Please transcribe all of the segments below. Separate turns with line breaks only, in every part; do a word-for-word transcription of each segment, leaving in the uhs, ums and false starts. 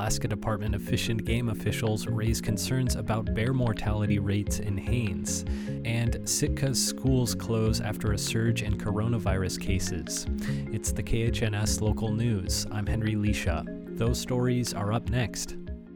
Alaska Department of Fish and Game officials raise concerns about bear mortality rates in Haines. And Sitka's schools close after a surge in coronavirus cases. It's the K H N S Local News. I'm Henry Lisha. Those stories are up next.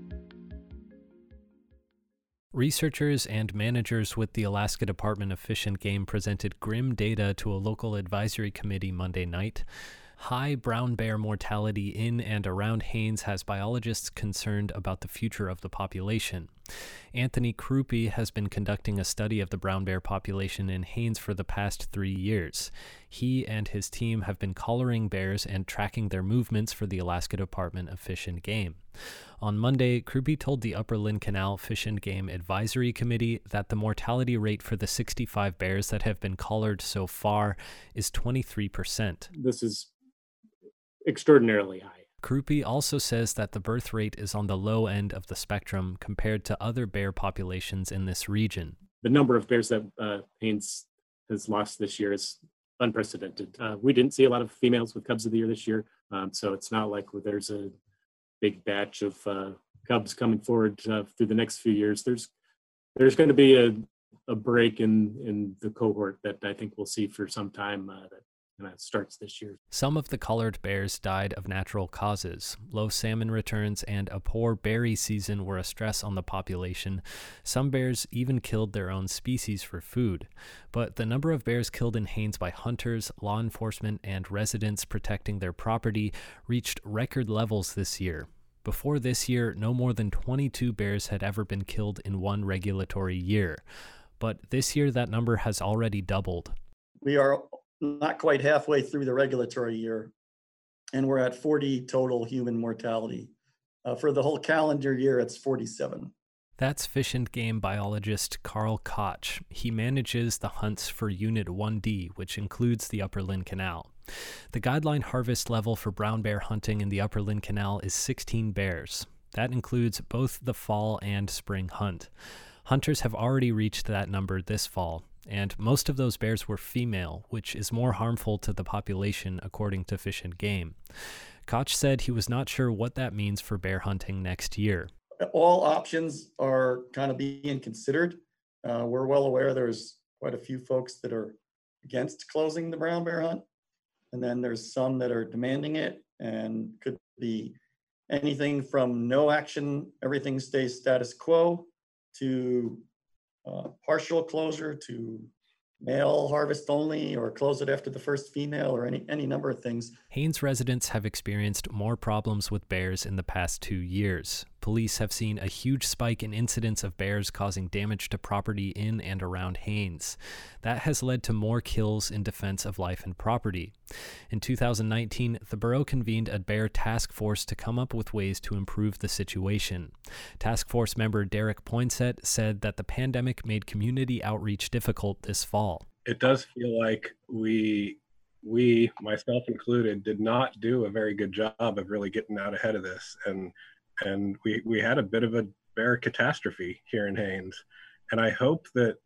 Researchers and managers with the Alaska Department of Fish and Game presented grim data to a local advisory committee Monday night. High brown bear mortality in and around Haines has biologists concerned about the future of the population. Anthony Krupe has been conducting a study of the brown bear population in Haines for the past three years. He and his team have been collaring bears and tracking their movements for the Alaska Department of Fish and Game. On Monday, Krupe told the Upper Lynn Canal Fish and Game Advisory Committee that the mortality rate for the sixty-five bears that have been collared so far is twenty-three percent.
This is extraordinarily high.
Krupe also says that the birth rate is on the low end of the spectrum compared to other bear populations in this region.
The number of bears that uh, Haines has lost this year is unprecedented. Uh, we didn't see a lot of females with cubs of the year this year, um, so it's not like there's a big batch of uh, cubs coming forward uh, through the next few years. There's there's going to be a, a break in, in the cohort that I think we'll see for some time uh, that And that starts this year.
Some of the collared bears died of natural causes. Low salmon returns and a poor berry season were a stress on the population. Some bears even killed their own species for food. But the number of bears killed in Haines by hunters, law enforcement, and residents protecting their property reached record levels this year. Before this year, no more than twenty-two bears had ever been killed in one regulatory year. But this year, that number has already doubled.
We are not quite halfway through the regulatory year, and we're at forty total human mortality. Uh, for the whole calendar year, it's forty-seven.
That's Fish and Game biologist Carl Koch. He manages the hunts for Unit one D, which includes the Upper Lynn Canal. The guideline harvest level for brown bear hunting in the Upper Lynn Canal is sixteen bears. That includes both the fall and spring hunt. Hunters have already reached that number this fall, and most of those bears were female, which is more harmful to the population, according to Fish and Game. Koch said he was not sure what that means for bear hunting next year.
All options are kind of being considered. Uh, we're well aware there's quite a few folks that are against closing the brown bear hunt, and then there's some that are demanding it, and could be anything from no action, everything stays status quo, to Uh, partial closure, to male harvest only, or close it after the first female, or any any number of things.
Haines residents have experienced more problems with bears in the past two years. Police have seen a huge spike in incidents of bears causing damage to property in and around Haines. That has led to more kills in defense of life and property. In two thousand nineteen, the borough convened a bear task force to come up with ways to improve the situation. Task force member Derek Poinsett said that the pandemic made community outreach difficult this fall.
It does feel like we, we, myself included, did not do a very good job of really getting out ahead of this. And and we, we had a bit of a bear catastrophe here in Haines. And I hope that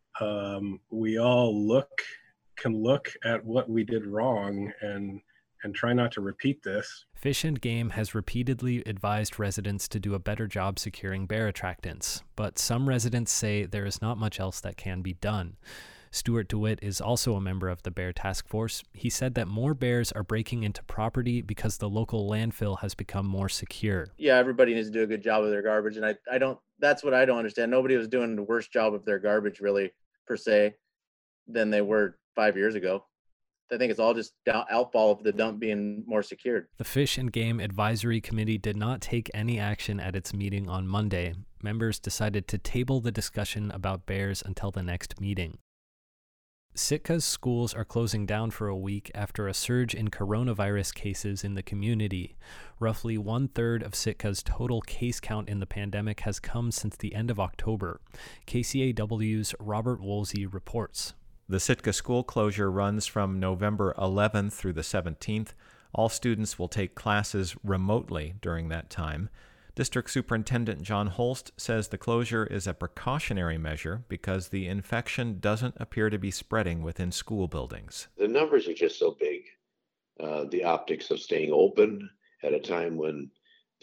um, we all look, can look at what we did wrong and and try not to repeat this.
Fish and Game has repeatedly advised residents to do a better job securing bear attractants, but some residents say there is not much else that can be done. Stuart DeWitt is also a member of the Bear Task Force. He said that more bears are breaking into property because the local landfill has become more secure.
Yeah, everybody needs to do a good job of their garbage, and I, I don't, that's what I don't understand. Nobody was doing the worse job of their garbage, really, per se, than they were five years ago. I think it's all just outfall of the dump being more secured.
The Fish and Game Advisory Committee did not take any action at its meeting on Monday. Members decided to table the discussion about bears until the next meeting. Sitka's schools are closing down for a week after a surge in coronavirus cases in the community. Roughly one-third of Sitka's total case count in the pandemic has come since the end of October. K C A W's Robert Woolsey reports.
The Sitka school closure runs from November eleventh through the seventeenth. All students will take classes remotely during that time. District Superintendent John Holst says the closure is a precautionary measure because the infection doesn't appear to be spreading within school buildings.
The numbers are just so big. Uh, the optics of staying open at a time when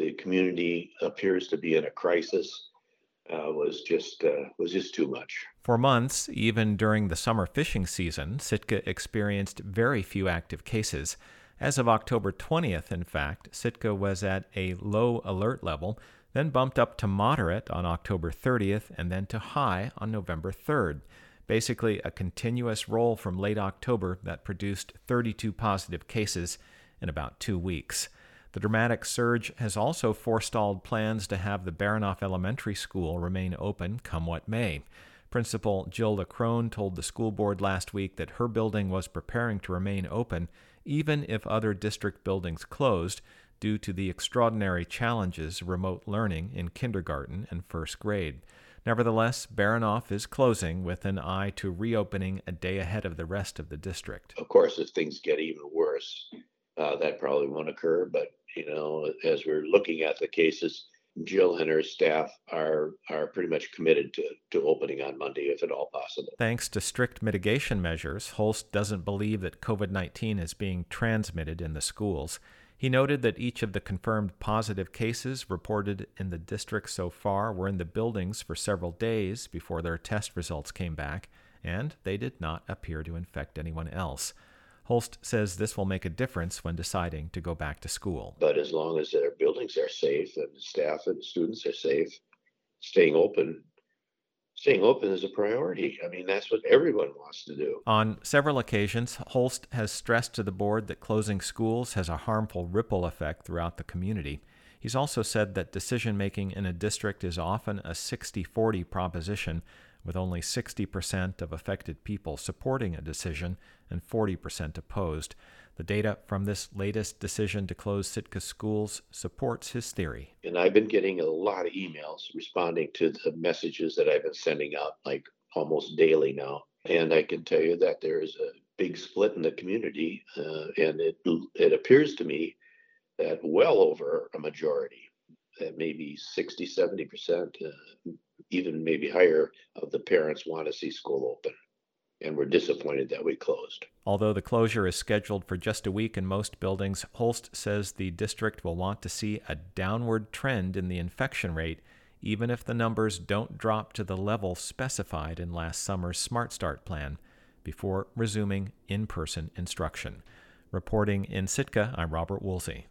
the community appears to be in a crisis uh, was just uh, was just too much.
For months, even during the summer fishing season, Sitka experienced very few active cases. As of October twentieth, in fact, Sitka was at a low alert level, then bumped up to moderate on October thirtieth, and then to high on November third. Basically, a continuous roll from late October that produced thirty-two positive cases in about two weeks. The dramatic surge has also forestalled plans to have the Baranof Elementary School remain open come what may. Principal Jill LeCrone told the school board last week that her building was preparing to remain open even if other district buildings closed due to the extraordinary challenges of remote learning in kindergarten and first grade. Nevertheless, Baranof is closing with an eye to reopening a day ahead of the rest of the district.
Of course, if things get even worse, uh, that probably won't occur. But, you know, as we're looking at the cases, Jill and her staff are are pretty much committed to, to opening on Monday, if at all possible.
Thanks to strict mitigation measures, Holst doesn't believe that COVID nineteen is being transmitted in the schools. He noted that each of the confirmed positive cases reported in the district so far were in the buildings for several days before their test results came back, and they did not appear to infect anyone else. Holst says this will make a difference when deciding to go back to school.
But as long as their buildings are safe and the staff and the students are safe, staying open, staying open is a priority. I mean, that's what everyone wants to do.
On several occasions, Holst has stressed to the board that closing schools has a harmful ripple effect throughout the community. He's also said that decision-making in a district is often a sixty forty proposition, with only sixty percent of affected people supporting a decision and forty percent opposed. The data from this latest decision to close Sitka schools supports his theory.
And I've been getting a lot of emails responding to the messages that I've been sending out, like almost daily now. And I can tell you that there is a big split in the community, uh, and it it appears to me that well over a majority, that maybe sixty, seventy percent, uh, even maybe higher, of the parents want to see school open. And we're disappointed that we closed.
Although the closure is scheduled for just a week in most buildings, Holst says the district will want to see a downward trend in the infection rate, even if the numbers don't drop to the level specified in last summer's Smart Start plan, before resuming in-person instruction. Reporting in Sitka, I'm Robert Woolsey.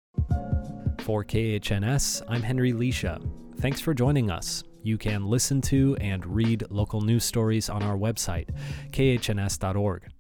For K H N S, I'm Henry Leisha. Thanks for joining us. You can listen to and read local news stories on our website, K H N S dot org.